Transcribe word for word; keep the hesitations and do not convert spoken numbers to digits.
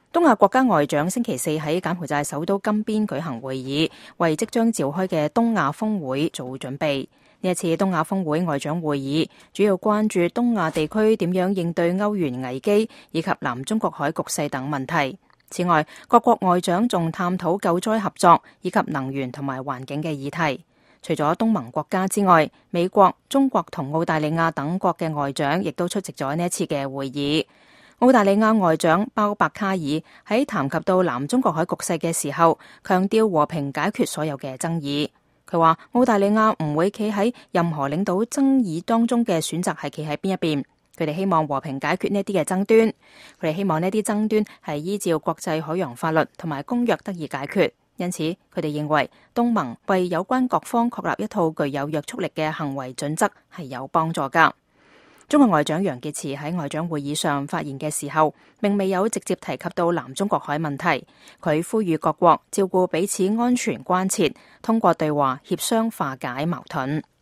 東亞國家外長星期四喺柬埔寨首都金邊舉行會議，為即將召開嘅東亞峰會做準備。呢一次東亞峰會外長會議主要關注東亞地區點樣應對歐元危機以及南中國海局勢等問題。此外，各國外長仲探討救災合作以及能源同埋環境嘅議題。除咗東盟國家之外，美國、中國同澳大利亞等國嘅外長亦都出席咗呢一次嘅會議。澳大利亞外長包伯卡爾喺談及到南中國海局勢嘅時候，強調和平解決所有嘅爭議。佢話澳大利亞唔會企喺任何領導爭議當中嘅選擇係企喺邊一邊，佢哋希望和平解決呢啲嘅爭端，佢哋希望呢啲爭端係依照國際海洋法律同埋公約得以解決。因此，佢哋認為東盟為有關各方確立一套具有約束力嘅行為準則係有幫助㗎。中國外長楊潔篪喺外長會議上發言嘅時候，並未有直接提及到南中國海問題。佢呼籲各國照顧彼此安全關切，通過對話協商化解矛盾。